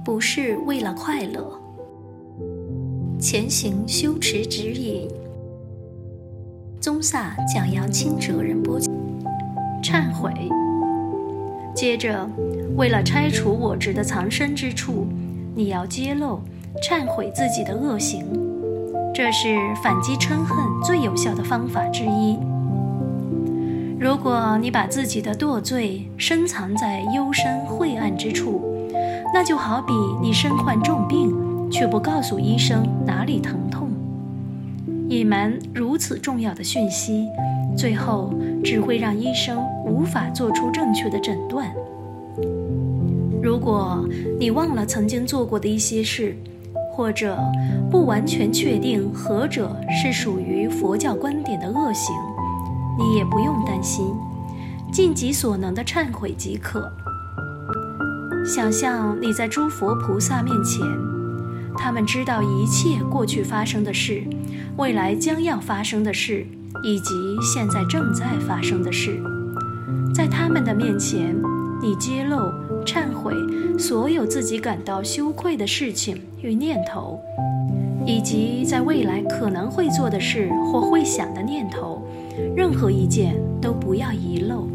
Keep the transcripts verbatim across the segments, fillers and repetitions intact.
不是为了快乐。前行修持指引，宗萨讲扬钦哲仁波切。忏悔。接着，为了拆除我执的藏身之处，你要揭露、忏悔自己的恶行，这是反击嗔恨最有效的方法之一。如果你把自己的堕罪深藏在幽深晦暗之处，那就好比你身患重病，却不告诉医生哪里疼痛，隐瞒如此重要的讯息，最后只会让医生无法做出正确的诊断。如果你忘了曾经做过的一些事，或者不完全确定何者是属于佛教观点的恶行，你也不用担心，尽己所能的忏悔即可。想象你在诸佛菩萨面前，他们知道一切过去发生的事，未来将要发生的事，以及现在正在发生的事。在他们的面前，你揭露、忏悔所有自己感到羞愧的事情与念头，以及在未来可能会做的事或会想的念头，任何一件都不要遗漏。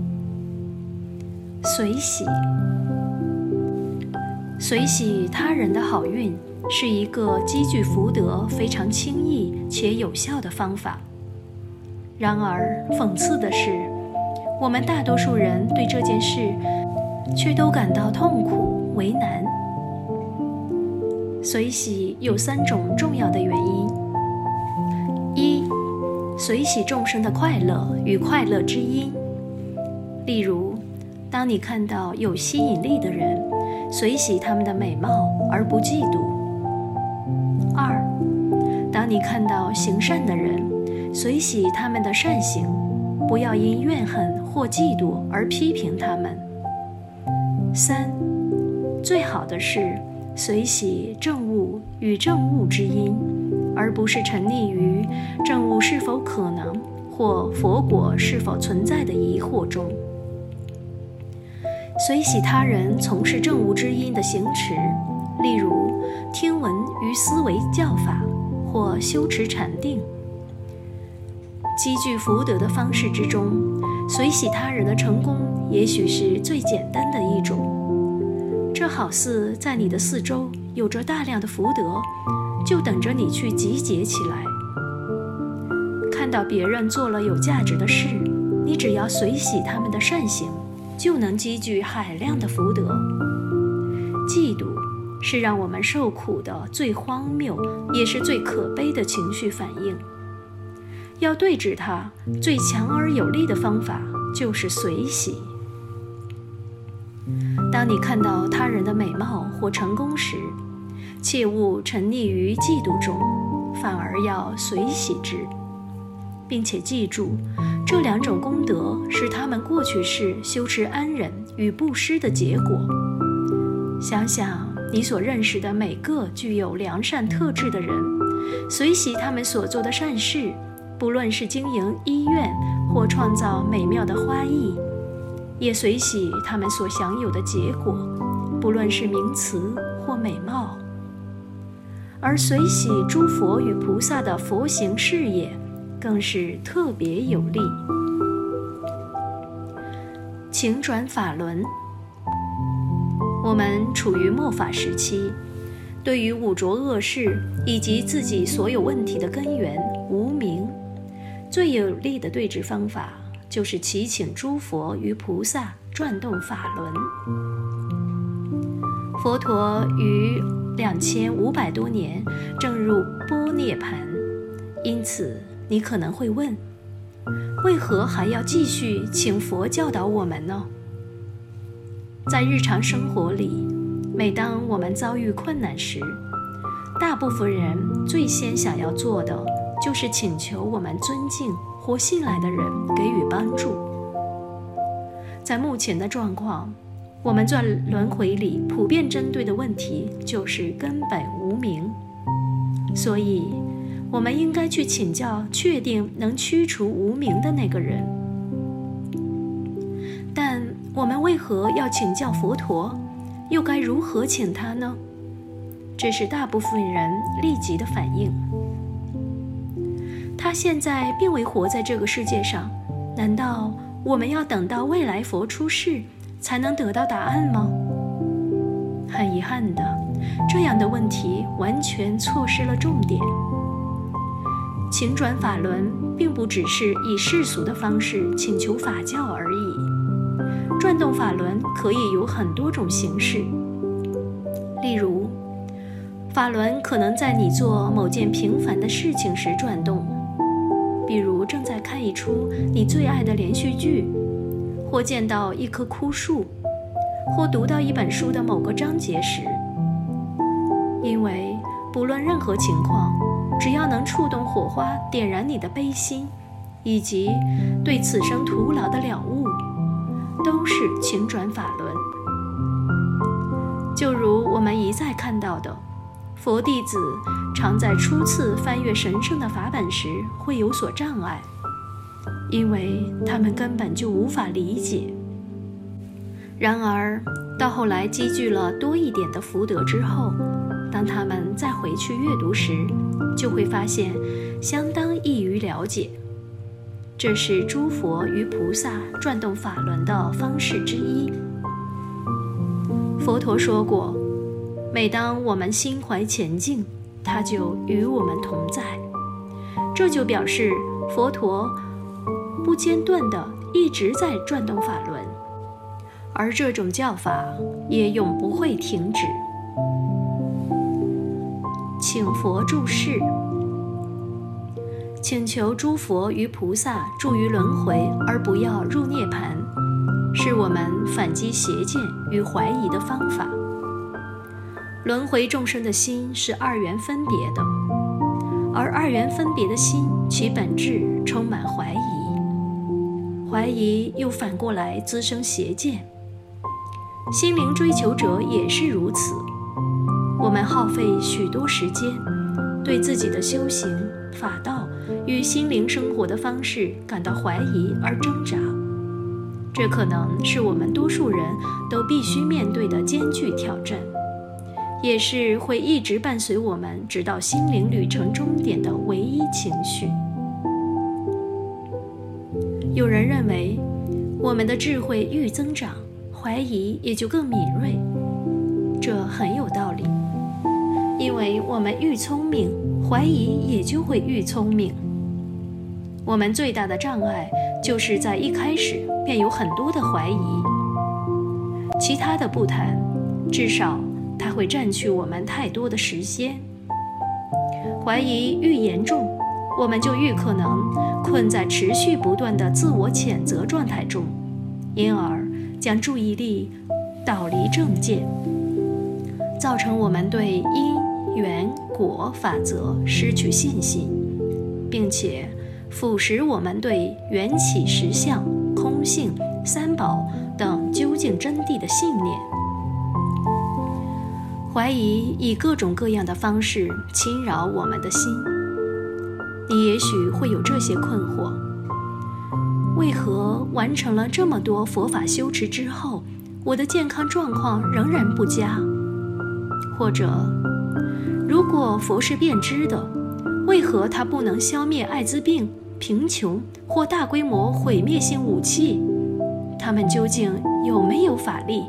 随喜。随喜他人的好运是一个积聚福德非常轻易且有效的方法。然而讽刺的是，我们大多数人对这件事却都感到痛苦为难。随喜有三种重要的原因：一、随喜众生的快乐与快乐之因。例如，当你看到有吸引力的人，随喜他们的美貌而不嫉妒。二、当你看到行善的人，随喜他们的善行，不要因怨恨或嫉妒而批评他们。三、最好的是随喜正悟与正悟之因，而不是沉溺于正悟是否可能或佛果是否存在的疑惑中。随喜他人从事正悟之因的行持，例如听闻与思维教法或修持禅定。积聚福德的方式之中，随喜他人的成功也许是最简单的一种。这好似在你的四周有着大量的福德，就等着你去集结起来。看到别人做了有价值的事，你只要随喜他们的善行，就能积聚海量的福德。嫉妒是让我们受苦的最荒谬也是最可悲的情绪反应。要对治它，最强而有力的方法就是随喜。当你看到他人的美貌或成功时，切勿沉溺于嫉妒中，反而要随喜之，并且记住，这两种功德是他们过去世修持安忍与布施的结果。想想你所认识的每个具有良善特质的人，随喜他们所做的善事，不论是经营医院或创造美妙的花艺，也随喜他们所享有的结果，不论是名词或美貌。而随喜诸佛与菩萨的佛行事业，更是特别有力。请转法轮。我们处于末法时期，对于五浊恶世以及自己所有问题的根源无明，最有力的对治方法就是祈请诸佛与菩萨转动法轮。佛陀于两千五百多年正入般涅槃，因此你可能会问，为何还要继续请佛教导我们呢？在日常生活里，每当我们遭遇困难时，大部分人最先想要做的就是请求我们尊敬或信赖的人给予帮助。在目前的状况，我们在轮回里普遍针对的问题就是根本无明，所以我们应该去请教确定能驱除无明的那个人。但我们为何要请教佛陀， 又该如何请他呢？这是大部分人立即的反应。他现在并未活在这个世界上，难道我们要等到未来佛出世才能得到答案吗？很遗憾的，这样的问题完全错失了重点。请转法轮并不只是以世俗的方式请求法教而已，转动法轮可以有很多种形式。例如，法轮可能在你做某件平凡的事情时转动，比如正在看一出你最爱的连续剧，或见到一棵枯树，或读到一本书的某个章节时。因为不论任何情况，只要能触动火花，点燃你的悲心，以及对此生徒劳的了悟，都是请转法轮。就如我们一再看到的，佛弟子常在初次翻阅神圣的法本时会有所障碍，因为他们根本就无法理解。然而到后来积聚了多一点的福德之后，当他们再回去阅读时，就会发现相当易于了解。这是诸佛与菩萨转动法轮的方式之一。佛陀说过，每当我们心怀前进，他就与我们同在。这就表示佛陀不间断地一直在转动法轮，而这种教法也永不会停止。请佛住世，请求诸佛与菩萨住于轮回而不要入涅槃，是我们反击邪见与怀疑的方法。轮回众生的心是二元分别的，而二元分别的心其本质充满怀疑，怀疑又反过来滋生邪见。心灵追求者也是如此。我们耗费许多时间，对自己的修行、法道与心灵生活的方式感到怀疑而挣扎。这可能是我们多数人都必须面对的艰巨挑战，也是会一直伴随我们直到心灵旅程终点的唯一情绪。有人认为，我们的智慧愈增长，怀疑也就更敏锐，这很有道理。因为我们愈聪明，怀疑也就会愈聪明。我们最大的障碍就是在一开始便有很多的怀疑，其他的不谈，至少它会占据我们太多的时间。怀疑愈严重，我们就愈可能困在持续不断的自我谴责状态中，因而将注意力导离正见，造成我们对因缘果法则失去信心，并且腐蚀我们对缘起实相、空性、三宝等究竟真谛的信念。怀疑以各种各样的方式侵扰我们的心。你也许会有这些困惑：为何完成了这么多佛法修持之后，我的健康状况仍然不佳？或者，如果佛是变知的，为何他不能消灭艾滋病、贫穷或大规模毁灭性武器？他们究竟有没有法力？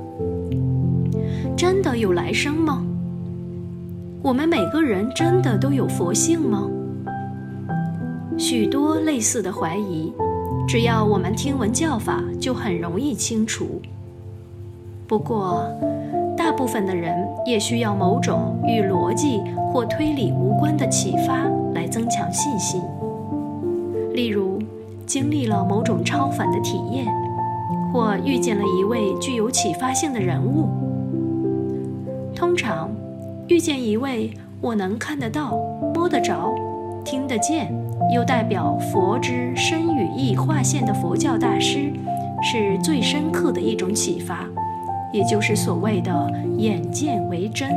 真的有来生吗？我们每个人真的都有佛性吗？许多类似的怀疑，只要我们听闻教法，就很容易清除。不过，大部分的人也需要某种与逻辑或推理无关的启发来增强信心。例如，经历了某种超凡的体验，或遇见了一位具有启发性的人物。通常，遇见一位我能看得到、摸得着、听得见，又代表佛之身语意划线的佛教大师，是最深刻的一种启发，也就是所谓的眼见为真。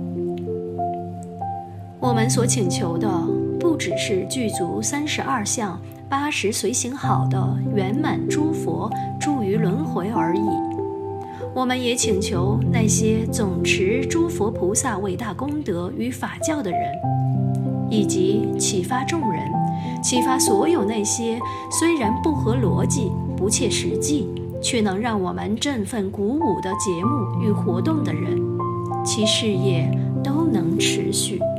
我们所请求的不只是具足三十二相、八十随行好的圆满诸佛住于轮回而已， 我们也请求那些总持诸佛菩萨伟大功德与法教的人，以及启发众人，启发所有那些虽然不合逻辑、不切实际，却能让我们振奋鼓舞的节目与活动的人，其事业都能持续。